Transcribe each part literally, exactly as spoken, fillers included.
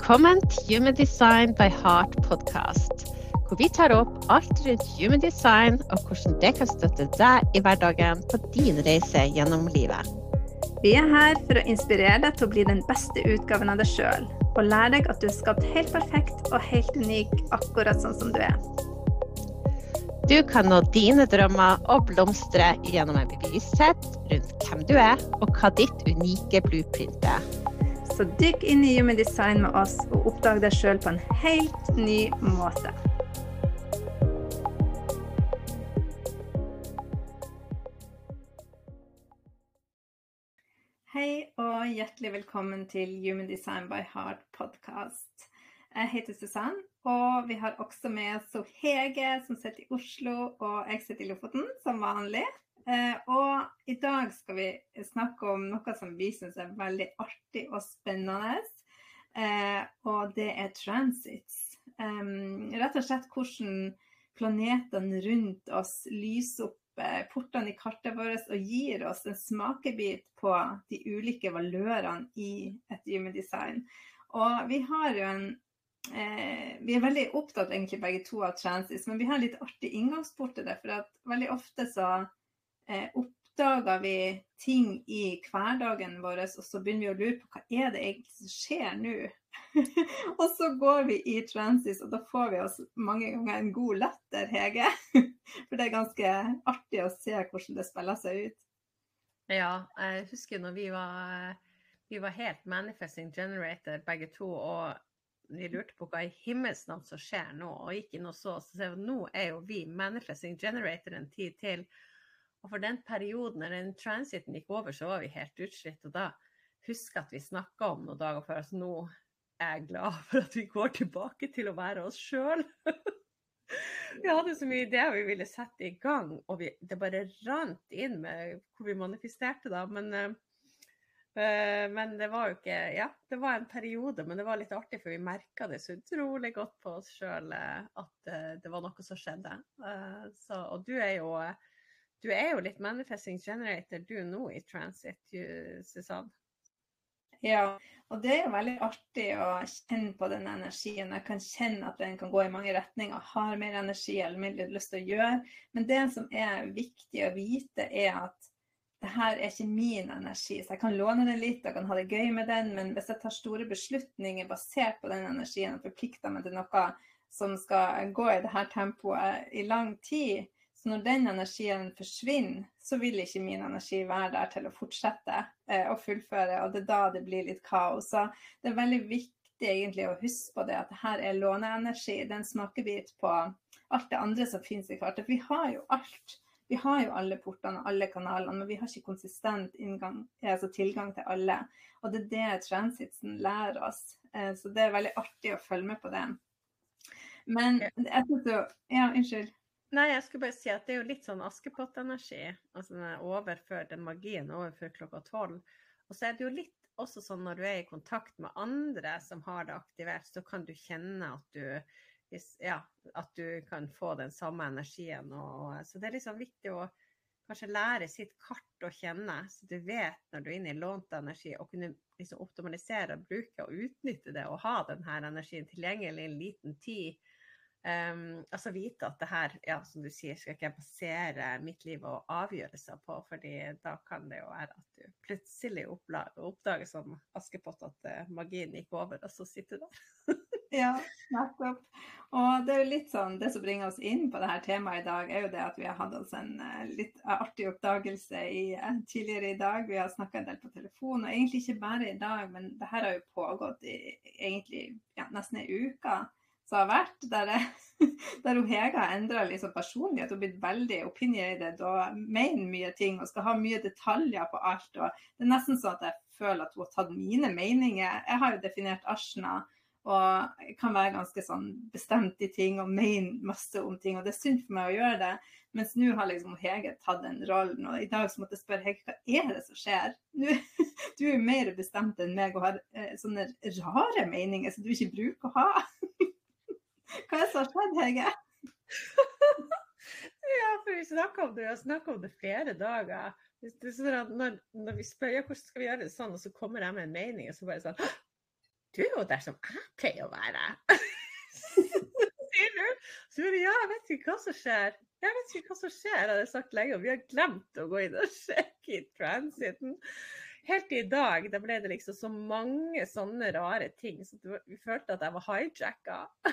Velkommen til Human Design by Heart podcast, hvor vi tar opp alt rundt human design og hvordan det kan støtte deg i hverdagen på din reise gjennom livet. Vi er her for å inspirere deg til å bli den beste utgaven av deg selv, og lære deg at du er skapt helt perfekt og helt unik akkurat sånn som du er. Du kan nå dine drømmer og blomstre gjennom en bevissthet rundt hvem du er og hva ditt unike blueprint er. Så dykk inn i Human Design med oss og oppdag deg selv på en helt ny måte. Hei og hjertelig velkommen til Human Design by Heart podcast. Jeg heter Susanne, og vi har også med oss Hege som sitter i Oslo, og jeg sitter i Lofoten som vanlig. Eh, og i dag skal vi snakke om noe som vi synes er veldig artig og spennende, eh, og det er transits. Um, rett og slett hvordan planetene rundt oss lyser opp eh, portene i kartet vårt og gir oss en smakebit på de ulike valørene i et human design. Og vi har jo en eh, vi er veldig opptatt egentlig begge to av transits, men vi har litt artig inngangsport til det, for at veldig ofte så Eh, oppdager vi ting i hverdagen vår, og så begynner vi å lure på hva er det egentlig som skjer nå. Og så går vi i transit, og da får vi oss mange ganger en god latter, Hege. For det er ganske artig å se hvordan det spiller seg ut. Ja, jeg husker når vi var, vi var helt manifesting generator begge to, og vi lurte på hva i himmels navn som skjer nå, og gikk inn og så, så ser vi, nå er jo vi manifesting generator en tid til. Og for den perioden når den transiten gikk over, så var vi helt utslitt. Og da husker jeg at vi snakket om noen dager før, så nå er jeg glad for at vi går tilbake til å være oss selv. Vi hadde så mye ideer vi ville sette i gang, og vi, det bare rant inn med hvor vi manifesterte da. Men, uh, men det var jo ikke, ja, det var en periode, men det var litt artig, for vi merket det så utrolig godt på oss selv uh, at uh, det var noe som skjedde. Uh, så, og du er jo... Du er jo litt manifesting generator, du nå i transit, Susanne. Ja, og det er jo veldig artig å kjenne på den energien. Jeg kan kjenne at den kan gå i mange retninger, har mer energi eller mer lyst til å gjøre. Men det som er viktig å vite er at det her er ikke min energi. Så jeg kan låne den litt, jeg kan ha det gøy med den, men hvis jeg tar store beslutninger basert på den energien og forplikter meg til noe som skal gå i det her tempoet i lang tid, så når den energien forsvinner, så vil ikke min energi være der til å fortsette eh, og fullføre, og det er da det blir litt kaos. Så det er veldig viktig egentlig å huske på det, at det her er låneenergi, den smakebit på alt det andre som finnes i kartet. Vi har jo alt. Vi har jo alle portene og alle kanalene, men vi har ikke konsistent inngang, altså tilgang til alle. Og det er det transitsen lærer oss. Eh, så det er veldig artig å følge med på det. Men jeg synes jo, ja, unnskyld. Nei, jeg skulle bare si at det er jo litt sånn Askepott-energi, altså den er overfør, den magien overfør klokka tolv. Og så er det jo litt også sånn når du er i kontakt med andre som har det aktivert, så kan du kjenne at du, ja, at du kan få den samme energien. Og, så det er liksom viktig å kanskje lære sitt kart å kjenne, så du vet når du er inne i lånt energi, og kunne liksom optimalisere, bruke og utnytte det, og ha den her energien tilgjengelig i en liten tid. Um, altså vite at det her, ja, som du sier, skal ikke jeg basere mitt liv og avgjørelser på, fordi da kan det jo være at du plutselig oppdager, oppdager som Askepott at uh, magien gikk over, og så sitter du der. Ja, nettopp. Og det er jo litt sånn, det som bringer oss inn på det her temaet i dag, er jo det at vi har hatt oss en uh, litt artig oppdagelse i, uh, tidligere i dag. Vi har snakket en del på telefon, og egentlig ikke bare i dag, men det her har jo pågått i egentlig ja, nesten en uke. Så har vært, der, jeg, der hun Hege har endret liksom personlighet og blitt veldig opinionated og mener mye ting og skal ha mye detaljer på alt. Og det er nesten sånn at jeg føler at hun har tatt mine meninger. Jeg har jo definert Ashna og kan være ganske sånn bestemt i ting og mene masse om ting, og det er synd for meg å gjøre det. Mens nå har liksom Hege tatt den rollen, og i dag så måtte jeg spørre Hege, hva er det som skjer? Nå, du er jo mer bestemt enn meg og har eh, sånne rare meninger som du ikke bruker å ha. Hva er det som har skjedd, Hege? Ja, for vi snakker om det, vi har snakket om det flere dager. Det er sånn at når, når vi spør, ja, hvordan skal vi gjøre det sånn, og så kommer jeg med en mening, og så bare sånn, du er jo der som jeg pleier å være. Sier du? Så sier du, ja, jeg vet ikke hva som skjer. Jeg vet ikke hva som skjer, hadde jeg sagt lenge, og vi har glemt å gå inn og sjekke i transiten. Helt i dag, da ble det liksom så mange sånne rare ting, så vi følte at jeg var hijacket.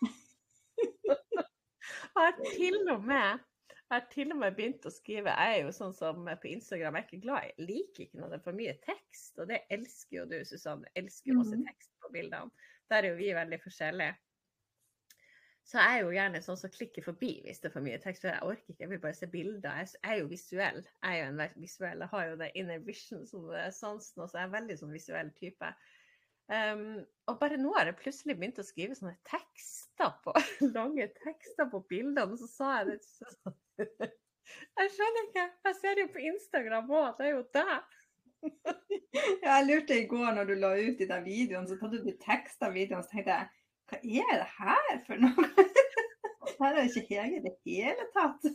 Og jeg til og med, jeg har til og med begynt å skrive, jeg er jo sånn som på Instagram, jeg er ikke glad, jeg liker ikke når det er for mye tekst, og det elsker jo du, Susanne, elsker jo masse tekst på bildene. Der er jo vi veldig forskjellige. Så jeg er jo gjerne sånn som klikker forbi hvis det er for mye tekst, for jeg orker ikke, jeg vil bare se bilder. Jeg er jo visuell, jeg er jo en visuell, jeg har jo det inner vision som er sansen, og så er jeg veldig sånn visuell type. Um, og bare nå har jeg plutselig begynt å skrive sånne tekster på, lange tekster på bildene, og så sa jeg det sånn, jeg skjønner ikke, jeg ser jo på Instagram også, det er jo det. Ja, jeg lurte i går når du la ut i den videoen, så hadde du tekstet videoen, så tenkte jeg, hva er det her for noe? Her er ikke Hege i det hele tatt.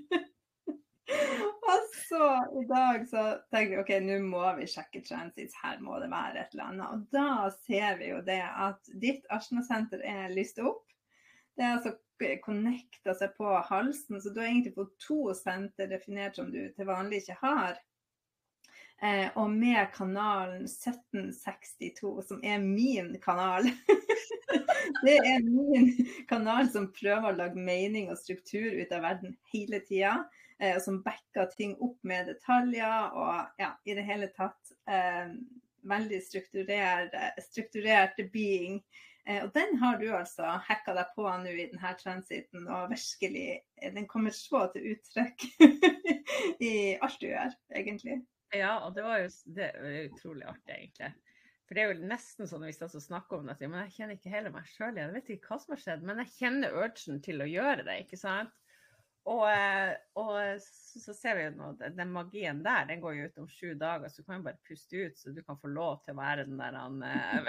Og så i dag så tenkte vi, ok, nå må vi sjekke transits, her må det være et eller annet. Og da ser vi jo det at ditt Asna-senter er lyst opp. Det er altså connectet seg på halsen, så du har egentlig fått to senter definert som du til vanlig ikke har. Eh, og med kanalen sytten sekstito, som er min kanal. Det er min kanal som prøver å lage mening og struktur ut av verden hele tiden, eh, og som backer ting opp med detaljer, og ja, i det hele tatt eh, veldig strukturert, strukturert being. Eh, og den har du altså hacket deg på nå i denne transiten, og virkelig, den kommer så til uttrykk i alt du gjør, egentlig. Ja, og det var jo det var utrolig artig, egentlig. For det er jo nesten sånn hvis jeg snakker om det, men jeg kjenner ikke hele meg selv, jeg vet ikke hva som har skjedd, men jeg kjenner urgen til å gjøre det, ikke sant? Og, og så ser vi jo nå, den magien der, den går jo ut om sju dager, så du kan jo bare puste ut, så du kan få lov til å være den der han...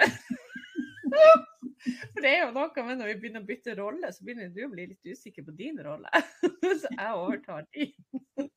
For det er jo noe med når vi begynner å bytte rolle, så begynner du å bli litt usikker på din rolle. Så jeg overtar din.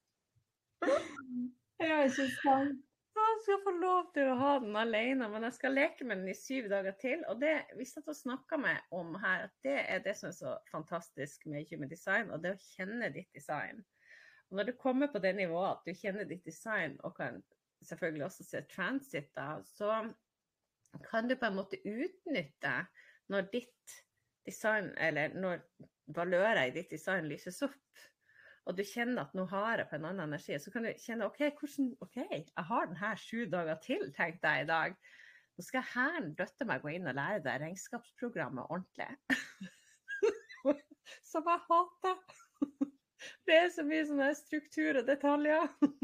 Ja, ikke sant. Jeg skal få lov til å ha den alene, men jeg skal leke med den i syv dager til. Og det vi satt og snakket med om her, at det er det som er så fantastisk med human design, og det å kjenne ditt design. Og når du kommer på det nivået at du kjenner ditt design, og kan selvfølgelig også se transit da, så kan du på en måte utnytte når ditt design, eller når valører i ditt design lyses opp, og du kjenner at nå har jeg på en annen energi, så kan du kjenne, ok, hvordan, ok, jeg har den her sju dager til, tenkte jeg i dag. Nå skal jeg her døtte meg gå inn og lære deg regnskapsprogrammet ordentlig. Som jeg hater. Det er så mye sånne struktur og detaljer.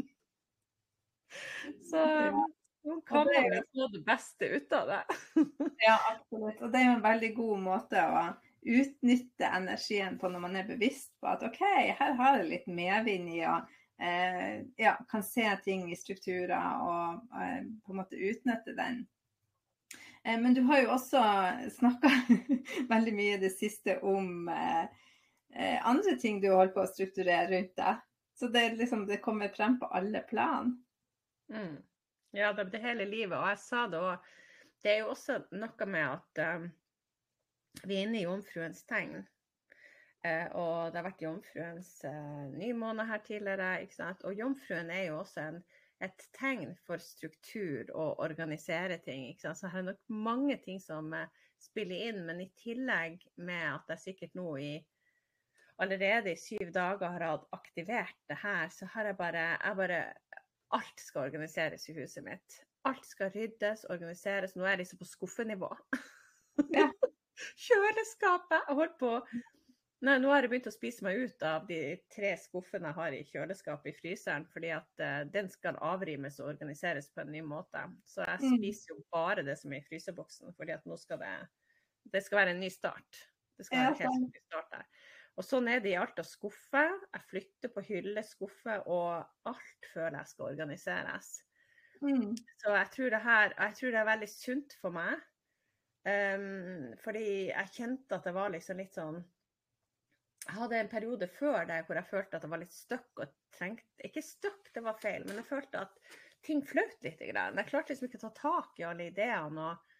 Så nå kan man jo få det beste ut av det. Ja, absolutt. Og det er jo en veldig god måte å utnytte energien på når man er bevisst på at ok, her har jeg litt medvind i og eh, ja, kan se ting i strukturer og eh, på en måte utnytte den. Eh, men du har jo også snakket veldig mye det siste om eh, andre ting du holder på å strukturere rundt deg. Så det, liksom, det kommer frem på alle plan. Mm. Ja, det er det hele livet. Og jeg sa det også, det er jo også noe med at um, vi er inne i jomfruens tegn, eh, og det har vært jomfruens eh, nymåne her tidligere, ikke sant? Og jomfruen er jo også en, et tegn for struktur og organisere ting, ikke sant? Så her er nok mange ting som eh, spiller inn, men i tillegg med at jeg sikkert nå i allerede i syv dager har aktivert det her, så har jeg bare, jeg bare, alt skal organiseres i huset mitt. Alt skal ryddes, organiseres, nå er jeg liksom på skuffenivå. Ja. Kjøleskapet, jeg holdt på, nei, nå har jeg begynt å spise meg ut av de tre skuffene jeg har i kjøleskapet i fryseren, fordi at uh, den skal avrimes og organiseres på en ny måte. Så jeg spiser jo bare det som er i fryseboksen, fordi at nå skal det, det skal være en ny start. Det skal være en helt ny start der. Og sånn er det i alt av skuffe. Jeg flytter på hylle, skuffe, og alt føler jeg skal organiseres. Mm. Så jeg tror det her, jeg tror det er veldig sunt for meg. Um, fordi jeg kjente at det var liksom litt sånn, jeg hadde en periode før det hvor jeg følte at det var litt støkk og trengte, ikke støkk, det var feil, men jeg følte at ting fløt litt i grann. Jeg klarte liksom ikke å ta tak i alle ideene, og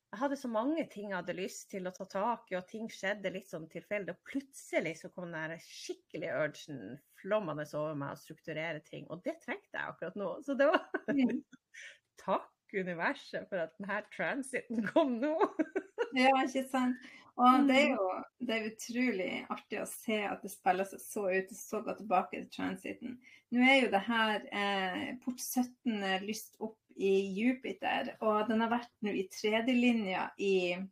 jeg hadde så mange ting jeg hadde lyst til å ta tak i, og ting skjedde litt sånn tilfeldig, og plutselig så kom den skikkelig urgen flommende over meg å strukturere ting, og det trengte jeg akkurat nå. Så det var Mm. takk universet for at denne transiten kom nå. Ja, ikke sant? Og det er jo det er utrolig artig å se at det spiller seg så ut, og så gå tilbake til transiten. Nå er jo det her eh, port sytten lyst opp i Jupiter, og den har vært nå i tredje linja i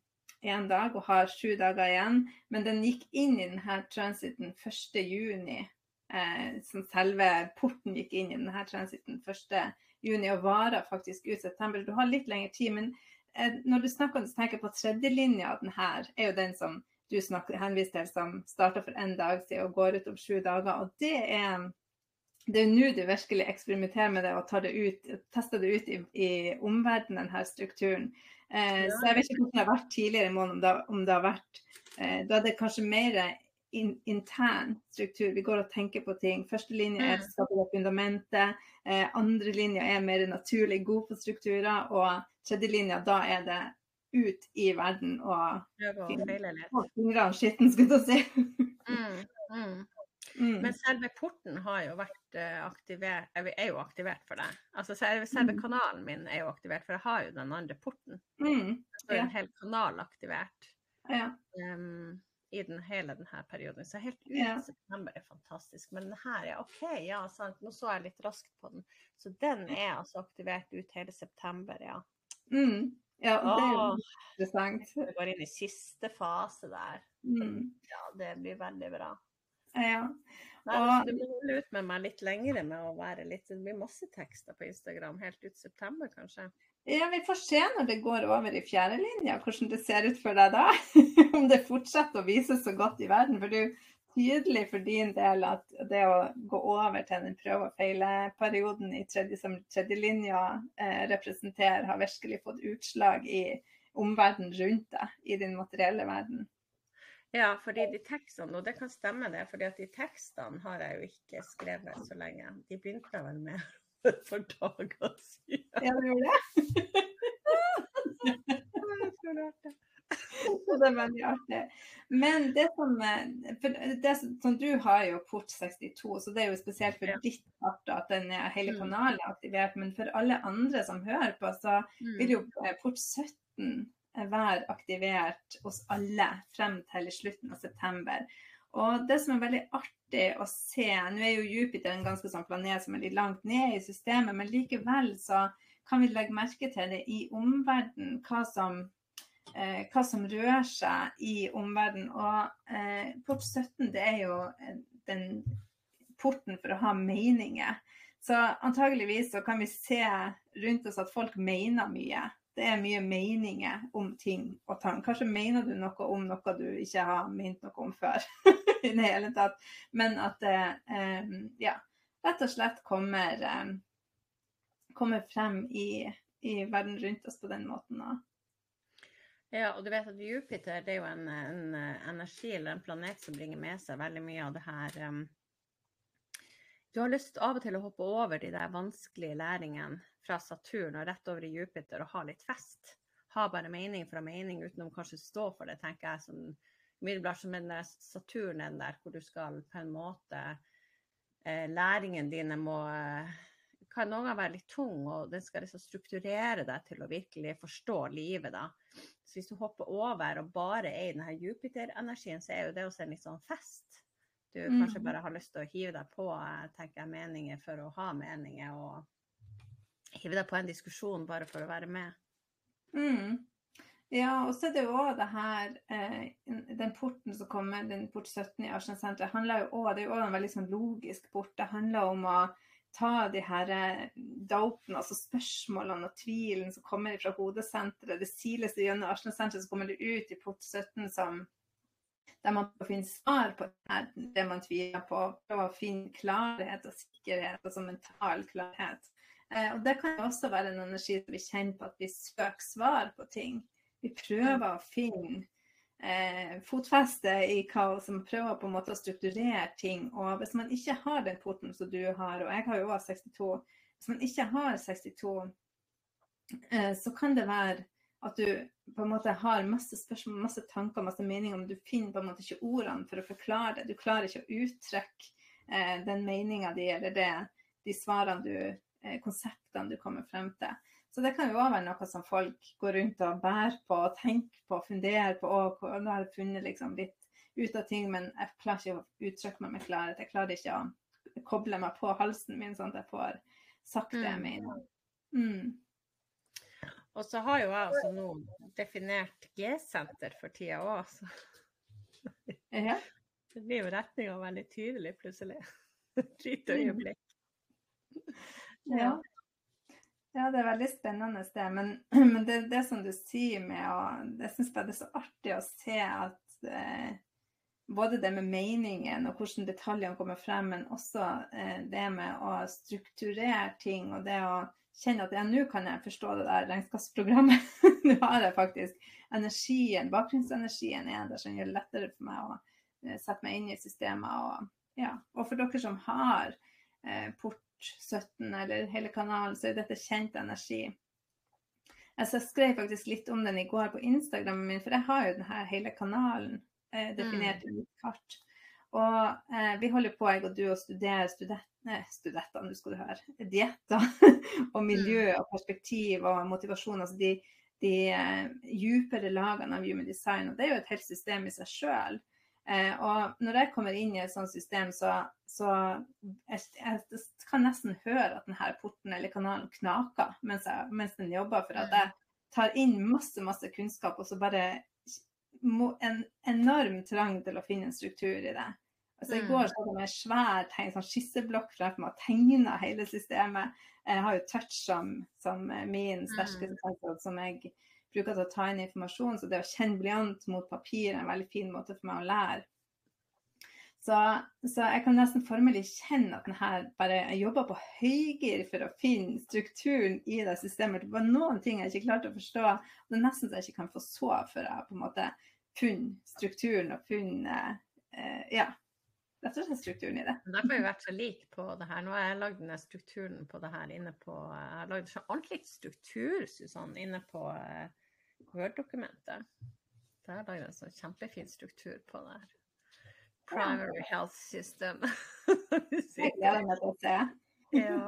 en dag, og har sju dager igjen, men den gikk inn i denne transiten første juni, eh, som selve porten gikk inn i denne transiten første juni, og varer faktisk ut september. Du har litt lengre tid, men når du snakker om, så tenker jeg på tredje linja, den her er jo den som du snakker, henviser til, som startet for en dag siden og går ut om sju dager, og det er det er nå du virkelig eksperimenterer med det og tar det ut, tester det ut i, i omverdenen, denne strukturen. Eh, ja. Så jeg vet ikke hvordan det har vært tidligere i måneden, om det, om det har vært, eh, da er det kanskje mer in, intern struktur. Vi går og tenker på ting. Første linje er skape det fundamentet, eh, andre linje er mer naturlig god på strukturer, og tredje linja, da er det ut i verden og fingrene skitten, skulle jeg si. mm, mm. Mm. Men selve porten har jo vært uh, aktivert, jeg er jo aktivert for det. Altså selve, selve kanalen min er jo aktivert, for jeg har jo den andre porten. Mm. Så er en hel kanal aktivert ja. um, i den, hele denne perioden. Så helt ut ja. september er fantastisk. Men den her, ja, ok, ja, sant. Nå så jeg litt raskt på den. Så den er altså aktivert ut hele september, ja. Mm. Ja, det er jo interessant. Det går inn i siste fase der. Mm. Ja, det blir veldig bra. Ja. Nei, og du må holde ut med meg litt lengre med å være litt, det blir masse tekster på Instagram helt ut september kanskje. Ja, vi får se når det går over i fjerde linje, hvordan det ser ut for deg da. Om det fortsetter å vise så godt i verden, for det er tydelig for din del at det å gå over til den prøve- og feile-perioden i tredje, som tredje linja eh, representerer, har virkelig fått utslag i omverdenen rundt deg, i din materielle verden. Ja, fordi de tekstene, og det kan stemme det, fordi at de tekstene har jeg jo ikke skrevet så lenge. De begynte vel med for dager siden. Ja, du gjorde det? Det er veldig artig. Men det som, for det som du har jo port sekstito, så det er jo spesielt for ja. ditt part at den er hele kanalen er aktivert, men for alle andre som hører på, så vil jo port sytten være aktivert hos alle frem til slutten av september. Og det som er veldig artig å se, nå er jo Jupiter en ganske sånn planet som er litt langt ned i systemet, men likevel så kan vi legge merke til det i omverdenen, hva som, eh, hva som rører seg i omverdenen. Og eh, port sytten, det er jo den porten for å ha meninger. Så antageligvis så kan vi se rundt oss at folk mener mye. Det er mye meninger om ting og tang. Kanskje mener du noe om noe du ikke har ment noe om før i det hele tatt. Men at det eh, ja, rett og slett kommer, eh, kommer frem i, i verden rundt oss på den måten. Da. Ja, og du vet at Jupiter det er jo en, en energi eller en planet som bringer med seg veldig mye av det her. Um, du har lyst av og til å hoppe over de der vanskelige læringene fra Saturn og rett over i Jupiter og ha litt fest. Ha bare mening fra mening uten å kanskje stå for det, tenker jeg. Som, middelbart som den der Saturnen der, hvor du skal på en måte, eh, læringen dine må, kan noen ganger være litt tung, og den skal liksom strukturere deg til å virkelig forstå livet da. Så hvis du hopper over og bare er i denne Jupiter-energien, så er jo det også en litt sånn fest. Du mm. kanskje bare har lyst til å hive deg på, tenker jeg, meninger for å ha meninger, og hive deg på en diskusjon bare for å være med. Mm. Ja, og så er det jo også det her, eh, den porten som kommer, den port sytten i Arsenalsenteret, handler jo også, det er jo også en veldig sånn logisk port. Det handler om å ta de her doubtene, altså spørsmålene og tvilen som kommer fra hodesenteret. Det siles gjennom Arsenalsenteret, så kommer det ut i port sytten som der man finner svar på det man tviler på, for å finne klarhet og sikkerhet, altså mental klarhet. Eh, og det kan også være en energi som vi kjenner på at vi søker svar på ting. Vi prøver å finne eh, fotfeste i hva som prøver på en måte å strukturere ting. Og hvis man ikke har den porten som du har, og jeg har jo også sekstito, hvis man ikke har sekstito, eh, så kan det være at du på en måte har masse spørsmål, masse tanker, masse meninger, men du finner på en måte ikke ordene for å forklare det. Du klarer ikke å uttrykke eh, den meningen di, eller det, de svarene du, eh, konseptene du kommer frem til. Så det kan jo også være noe som folk går rundt og bærer på, og tenker på, funderer på, og nå har jeg funnet liksom litt ut av ting, men jeg klarer ikke å uttrykke meg med klarhet. Jeg klarer ikke å koble meg på halsen min, sånn at jeg får sagt det jeg mener. Mm. Og så har jo jeg også nå definert G-senter for tida også. Ja. Det blir jo retningen veldig tydelig plutselig. Lite øyeblikk. Ja. Ja, det er veldig spennende det, men, men det, det som du sier med å, jeg synes bare det er så artig å se at eh, både det med meningen og hvordan detaljene kommer frem, men også eh, det med å strukturere ting, og det å kjenne at ja, nå kan jeg forstå det der regnskapsprogrammet. Nå har jeg faktisk energien, bakgrunnsenergien er der som gjør det lettere for meg å eh, sette meg inn i systemet. Og, ja. Og for dere som har eh, port sytten eller hele kanalen, så er dette kjent energi. Altså, jeg skrev faktisk litt om den i går på Instagrammen min, for jeg har jo denne hele kanalen eh, definert i mitt kart. Og eh, vi holder på, jeg og du, å studere student, nei, studenter, nå skal du høre, dietter og miljø og perspektiv og motivasjon, altså de, de eh, djupere lagene av human design, og det er jo et helt system i seg selv. Eh, og når jeg kommer inn i et sånt system, så, så jeg, jeg kan nesten høre at denne porten eller kanalen knaker mens, jeg, mens den jobber, for at jeg tar inn masse, masse kunnskap, og så bare må, en enorm trang til å finne en struktur i det. Altså i går så hadde jeg en svær tegn, sånn skisseblokk fremfor meg, og tegnet hele systemet. Jeg har jo touch som, som min sterke sensor, som jeg bruker til å ta inn informasjon, så det å kjenne blyant mot papir er en veldig fin måte for meg å lære. Så, så jeg kan nesten formelig kjenne at denne bare, jeg jobber på høygir for å finne strukturen i det systemet. Det var noen ting jeg ikke klarte å forstå, og det er nesten så jeg ikke kan få så for jeg på en måte funnet strukturen og funnet, eh, ja, rett og slett strukturen i det. Derfor har vi vært så like på det her. Nå har jeg lagd denne strukturen på det her inne på, jeg har lagd sånn ordentlig struktur, Susanne, inne på uh, Word-dokumentet. Der har jeg lagd en sånn kjempefin struktur på det her. Primary Health System. Jeg gleder meg til å se. Ja.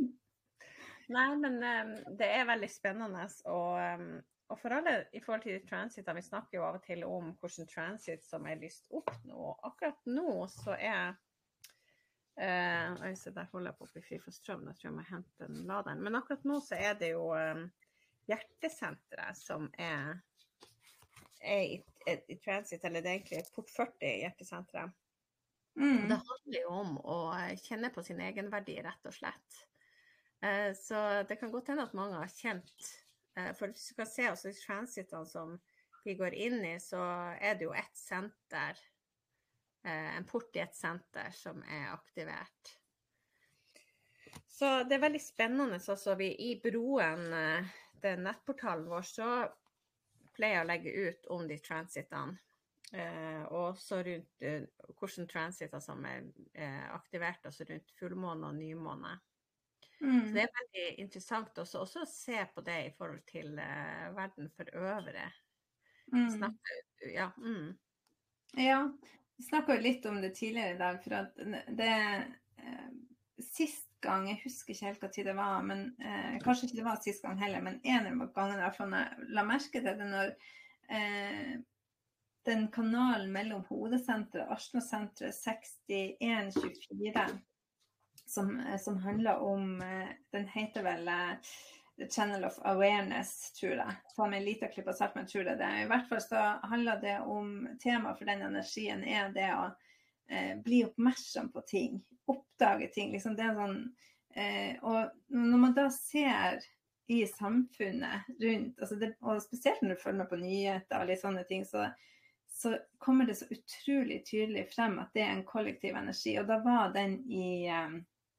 Nei, men um, det er veldig spennende, og, um, og for alle i forhold til transitene, vi snakker jo av og til om hvordan transit som er lyst opp nå. Akkurat nå så er, uh, jeg ser der holder jeg på å bli fri for strøm, jeg tror jeg må hente en laderen, men akkurat nå så er det jo um, hjertesenteret som er, er i, i transit, eller det er egentlig port førti hjertesenteret. Mm. Det handler jo om å kjenne på sin egenverdi, rett og slett. Uh, så det kan godt hende at mange har kjent, uh, for hvis du kan se også i transitene som vi går inn i, så er det jo et senter, uh, en port i et senter som er aktivert. Så det er veldig spennende, altså vi i broen, uh, den nettportalen vår, så pleier jeg å legge ut om de transitene, uh, og så rundt uh, hvordan transiter som er uh, aktivert, altså rundt fullmåne og nymåne. Mm. Så det er veldig interessant også, også å se på det i forhold til uh, verden for øvrig. Mm. Snakke, ja. Mm. Ja, vi snakket jo litt om det tidligere i dag, for at det uh, sist gang, jeg husker ikke helt hva tid det var, men uh, kanskje ikke det var sist gang heller, men en av gangene i hvert fall jeg la merke til det når uh, den kanalen mellom hodesenteret og Arsnosenteret sekstien tjuefire, Som, som handler om, den heter vel uh, The Channel of Awareness, tror jeg. Ta med en liten klipp av salt, men tror jeg det. I hvert fall så handler det om, tema for den energien er det å uh, bli oppmerksom på ting, oppdage ting, liksom det er sånn, uh, og når man da ser i samfunnet rundt, altså det, og spesielt når du følger med på nyheter og litt sånne ting, så så kommer det så utrolig tydelig frem at det er en kollektiv energi, og da var den i um,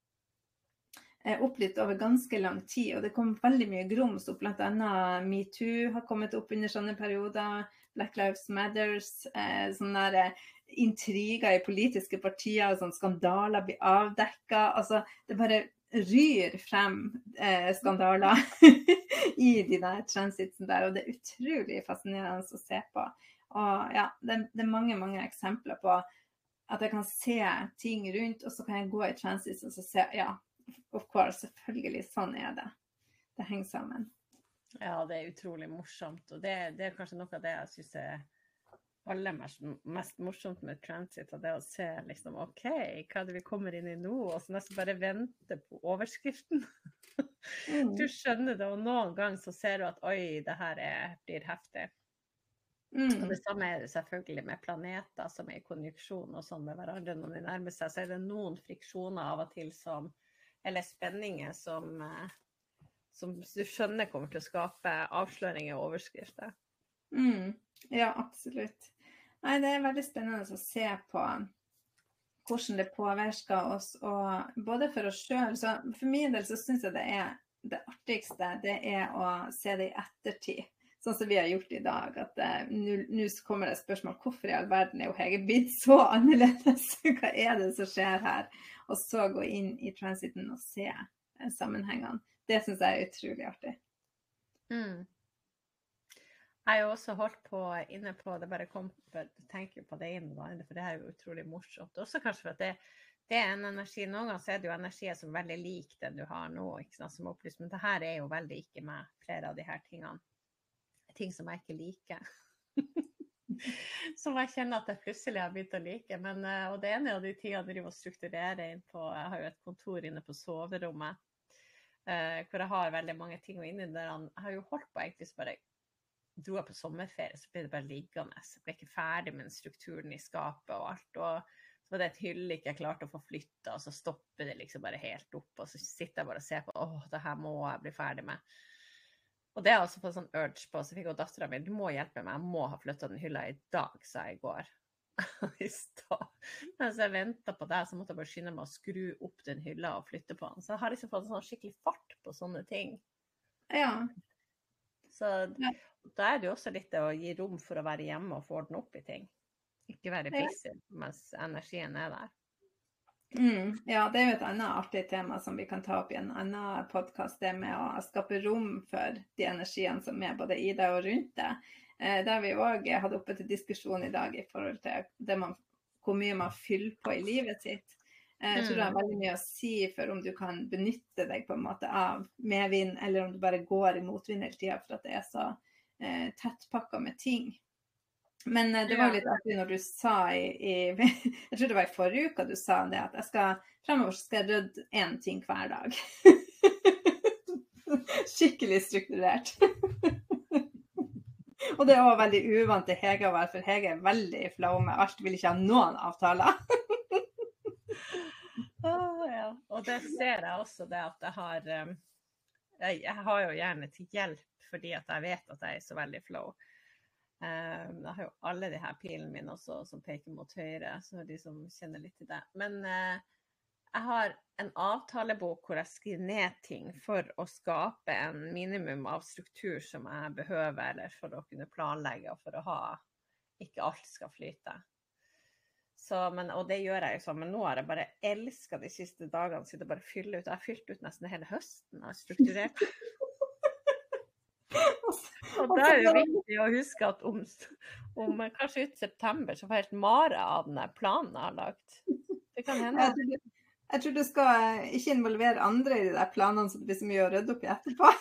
opplytt over ganske lang tid, og det kom veldig mye grums opp, blant annet MeToo har kommet opp under sånne perioder, Black Lives Matters, eh, sånne der intriger i politiske partier, sånne skandaler blir avdekket, altså det bare ryr frem eh, skandaler i de der transitsene der, og det er utrolig fascinerende å se på. Og ja, det, det er mange, mange eksempler på at jeg kan se ting rundt, og så kan jeg gå i transits og så se, ja, of course, selvfølgelig, sånn er det. Det henger sammen. Ja, det er utrolig morsomt, og det, det er kanskje noe av det jeg synes er aller mest, mest morsomt med transit, og det å se liksom, ok, hva er det vi kommer inn i nå, og så nesten bare vente på overskriften. Mm. Du skjønner det, og noen ganger så ser du at, oi, det her er, blir heftig. Mm. Og det samme er det selvfølgelig med planeter som er i konjunksjon og sånn med hverandre når de nærmer seg, så er det noen friksjoner av og til som, eller spenninger som, som du skjønner kommer til å skape avsløringer og overskrifter. Mm. Ja, absolutt. Nei, det er veldig spennende å se på hvordan det påvirker oss, og både for oss selv, så for min del så synes jeg det er det artigste, det er å se det i ettertid. Sånn som vi har gjort i dag, at uh, nå kommer det et spørsmål, hvorfor i all verden er jo Hege blitt så annerledes? Hva er det som skjer her? Og så gå inn i transiten og se uh, sammenhengene. Det synes jeg er utrolig artig. Mm. Jeg har jo også holdt på inne på, det bare kom, jeg tenker på det inn, for det er jo utrolig morsomt. Også kanskje for at det, det er en energi, noen ganger så er det jo energier som er veldig lik den du har nå, ikke sant, som opplyst, men det her er jo veldig ikke med flere av de her tingene. Ting som jeg ikke liker. Som jeg kjenner at jeg plutselig har begynt å like. Men, og det ene av de tingene jeg driver og strukturerer inn på, jeg har jo et kontor inne på soverommet, uh, hvor jeg har veldig mange ting inni der. Jeg har jo holdt på egentlig, så bare dro jeg på sommerferie, så ble det bare liggende. Jeg ble ikke ferdig med strukturen i skapet og alt, og så var det et hylle ikke jeg klarte å få flyttet, og så stopper det liksom bare helt opp, og så sitter jeg bare og ser på, åh, det her må jeg bli ferdig med. Og det er også på sånn urge på, så fikk jeg datteren min, du må hjelpe meg, jeg må ha flyttet den hylla i dag, sa jeg i går. I stad. Mens jeg ventet på det, så måtte jeg bare skynde meg å skru opp den hylla og flytte på den. Så jeg har liksom fått sånn skikkelig fart på sånne ting. Ja. Så da er det jo også litt å gi rom for å være hjemme og få den opp i ting. Ikke være busy mens energien er der. Mm, ja, det er jo et annet artig tema som vi kan ta opp i en annen podcast, det med å skape rom for de energiene som er både i deg og rundt deg. Eh, der vi også hadde oppe til diskusjon i dag i forhold til det man, hvor mye man fyller på i livet sitt. Eh, jeg tror det har veldig mye å si for om du kan benytte deg på en måte av medvind, eller om du bare går i motvind hele tiden for at det er så eh, tettpakket med ting. Men det var litt artig når du sa i, i, jeg tror det var i forrige uke du sa det, at jeg skal, fremover skal jeg rydde en ting hver dag. Skikkelig strukturert. Og det er også veldig uvant til Hege å være, for Hege er veldig flow med alt, vil ikke ha noen avtaler. oh, ja. Og det ser jeg også, det at jeg har, jeg, jeg har jo gjerne til hjelp, fordi at jeg vet at jeg er så veldig flow. Uh, jeg har jo alle de her pilene mine også som peker mot høyre, så de som kjenner litt til det. Men uh, jeg har en avtalebok hvor jeg skriver ned ting for å skape en minimum av struktur som jeg behøver, eller for å kunne planlegge og for å ha, ikke alt skal flyte. Så, men, og det gjør jeg jo sånn, men nå har jeg bare elsket de siste dagene, så det bare fyller ut. Jeg har fylt ut nesten hele høsten og strukturert. Og da er det viktig å huske at om, om kanskje ut september så får helt mare av denne planen jeg har lagt. Det kan hende. Jeg tror, du, jeg tror du skal ikke involvere andre i de der planene så det blir så mye å rydde opp i etterpå.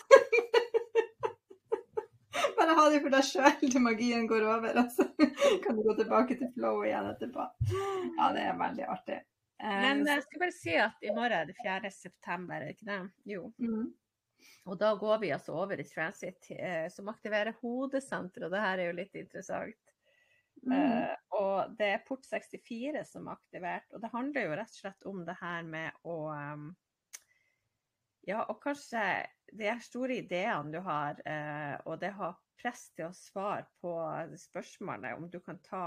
Bare ha det for deg selv til magien går over, og så kan du gå tilbake til flow igjen etterpå. Ja, det er veldig artig. Men jeg skal bare si at i morgen er det fjerde september, er det ikke det? Jo. Mm. Og da går vi altså over i transit eh, som aktiverer hodesenter, og det her er jo litt interessant. Mm. Eh, og det er port sekstifire som er aktivert, og det handler jo rett og slett om det her med å, um, ja, og kanskje de her store ideene du har, eh, og det har press til å svare på spørsmålet om du kan ta,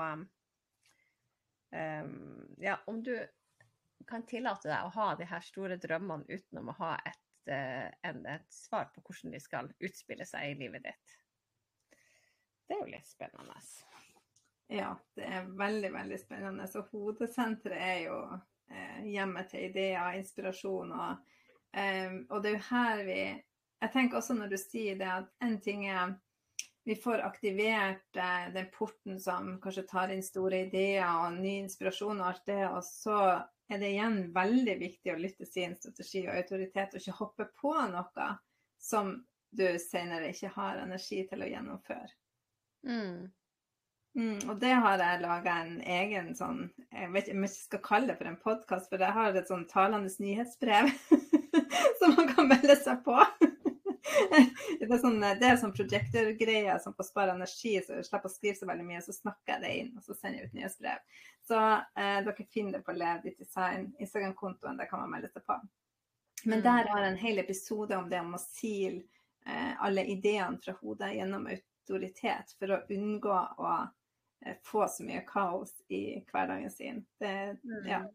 um, ja, om du kan tillate deg å ha de her store drømmene uten å ha et En, et svar på hvordan de skal utspille seg i livet ditt. Det er jo litt spennende. Ja, det er veldig, veldig spennende. Så hodesenteret er jo eh, hjemmet til ideer, inspirasjon og um, og det er jo her vi, jeg tenker også når du sier det, at en ting er, vi får aktivert eh, den porten som kanskje tar inn store ideer og ny inspirasjon og alt det, og så er det igjen veldig viktig å lytte sin strategi og autoritet, og ikke hoppe på noe som du senere ikke har energi til å gjennomføre. Mm. Mm, og det har jeg laget en egen sånn, jeg vet ikke om jeg skal kalle det for en podcast, for jeg har et sånn talende nyhetsbrev som man kan melde seg på. Det er sånn, det er sånn projektorgreier som får spare energi, så jeg slipper å skrive så veldig mye, så snakker jeg det inn, og så sender jeg ut nyhetsbrev. Så eh, dere finner det på Lev ditt design, Instagram-kontoen, der kan man melde seg på. Men Mm. der har jeg en hel episode om det om å sile eh, alle ideene fra hodet gjennom autoritet, for å unngå å eh, få så mye kaos i hverdagen sin. Det, Mm. ja.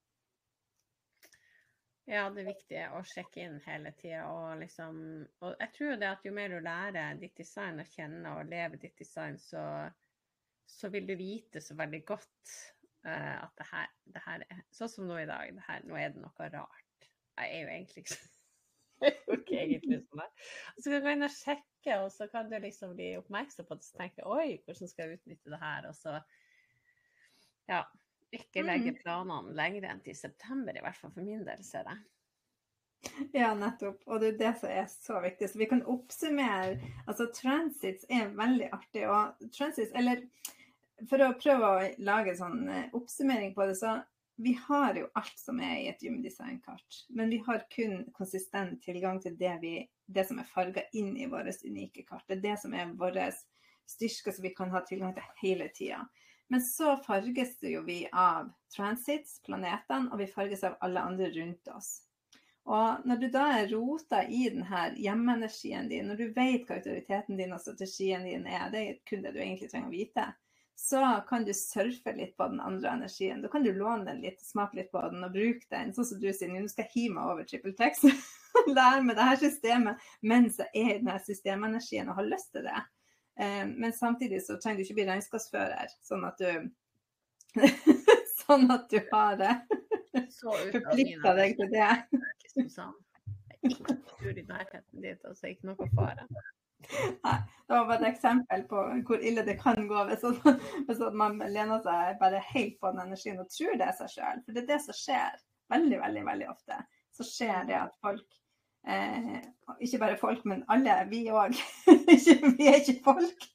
Ja, det er viktig å sjekke inn hele tiden, og liksom, og jeg tror det at jo mer du lærer ditt design å kjenne og leve ditt design, så, så vil du vite så veldig godt uh, at det her, det her er, sånn som nå i dag, det her, nå er det noe rart. Jeg er jo egentlig ikke, jeg er jo ikke egentlig sånn der. Så kan du gå inn og sjekke, og så kan du liksom bli oppmerksom på det, så tenker oi, hvordan skal jeg utnytte det her, og så, ja, ikke legge planene lenger enn til september, i hvert fall for min del, ser jeg. Ja, nettopp. Og det er det som er så viktig. Så vi kan oppsummere, altså transits er veldig artig, og transits, eller for å prøve å lage en sånn oppsummering på det, så vi har jo alt som er i et Human Design-kart, men vi har kun konsistent tilgang til det, vi, det som er farget inn i vårt unike kart. Det er det som er vår styrke, som vi kan ha tilgang til hele tiden. Men så farges det jo vi av transits, planetene, og vi farges av alle andre rundt oss. Og når du da er rotet i denne hjemmeenergien din, når du vet hva autoriteten din og strategien din er, det er kun det du egentlig trenger å vite, så kan du surfe litt på den andre energien. Da kan du låne den litt, smake litt på den og bruke den, sånn som du sier, nå skal jeg hive meg over TripleText og lære med det her systemet, mens jeg er i denne systemenergien og har lyst til det. Men samtidig så trenger du ikke bli regnskapsfører, sånn at du sånn at du har det forpliktet deg til det. Som sa, jeg ikke tur i nærheten dit, altså ikke noe fare. Nei, det var bare et eksempel på hvor ille det kan gå hvis, hvis man lener seg bare helt på den energien og tror det er seg selv. For det er det som skjer veldig, veldig, veldig ofte. Så skjer det at folk Eh, ikke bare folk, men alle, vi også. Vi er ikke folk.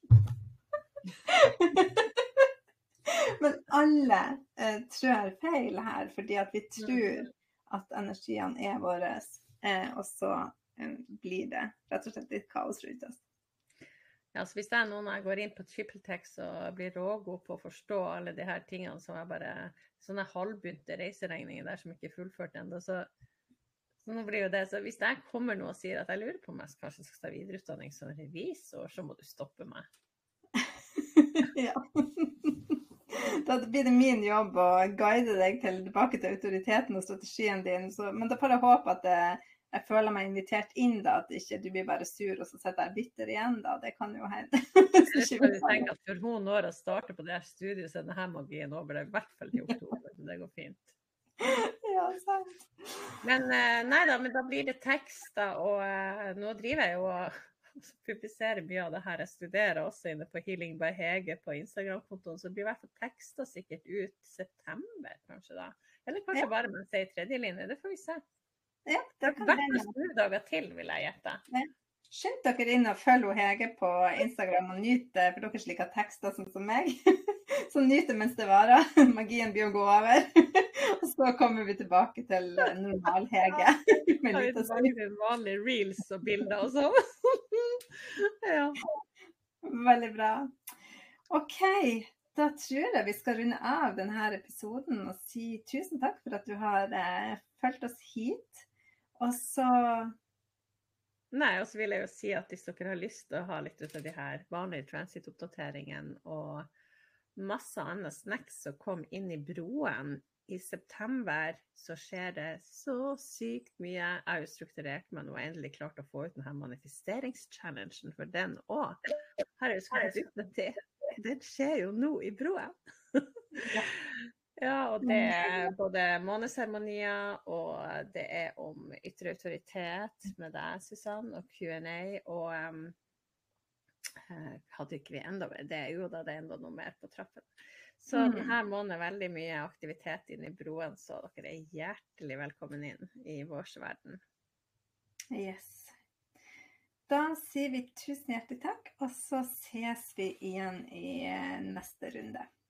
Men alle eh, tror feil her, fordi at vi tror at energiene er våre, eh, og så eh, blir det rett og slett litt kaos rundt oss. Ja, så hvis det er noen jeg går inn på TripleText og blir rågod på å forstå alle de her tingene som er bare sånne halvbunte reiseregninger der som ikke er fullført enda, så Så nå blir jo det, så hvis jeg kommer nå og sier at jeg lurer på om jeg kanskje skal ta videreutdanning som revisor, så må du stoppe meg. Ja. Da blir det min jobb å guide deg til, tilbake til autoriteten og strategien din. Så, men da får jeg håpe at jeg, jeg føler meg invitert inn da, at ikke du blir bare sur og så setter jeg bitter igjen da. Det kan jo hende. Jeg tenker at for hun når å starte på det her studiet, så denne magien over det, i hvert fall til oktober, så det går fint. Ja, sant. Men nei da, men da blir det tekster, og uh, nå driver jeg jo og publiserer mye av det her. Jeg studerer også inne på Healing by Hege på Instagram-kontoen, så det blir i hvert fall tekster sikkert ut september, kanskje da. Eller kanskje ja. Bare man sier tredje linje, det får vi se. Ja, det kan det være. Hvert dager til, vil jeg gjette. Ja. Skynd dere inn og følg Hege på Instagram og nyte, for dere sliker tekster sånn som meg. Så nyte mens det varer. Magien blir å gå over. Og så kommer vi tilbake til normal Hege. Med litt tilbake til vanlige reels og bilder og sånn. Ja. Veldig bra. Ok, da tror jeg vi skal runde av denne episoden og si tusen takk for at du har eh, følt oss hit. Og så... Nei, og så vil jeg jo si at hvis dere har lyst til å ha litt ut av de her vanlige transit-oppdateringen og masse andre snacks som kom inn i broen i september, så skjer det så sykt mye. Jeg har jo strukturert meg nå og endelig klart å få ut denne manifesteringschallengen for den også. Her er jo skrevet ut den til. Den skjer jo nå i broen. Ja. Ja, og det er både måneseremonier, og det er om ytre autoritet med deg, Susanne, og Q and A, og um, hadde ikke vi enda mer, det er jo da det er enda noe mer på trappen. Så mm. denne måneden er veldig mye aktivitet inn i broen, så dere er hjertelig velkommen inn i vår verden. Yes. Da sier vi tusen hjertelig takk, og så ses vi igjen i neste runde.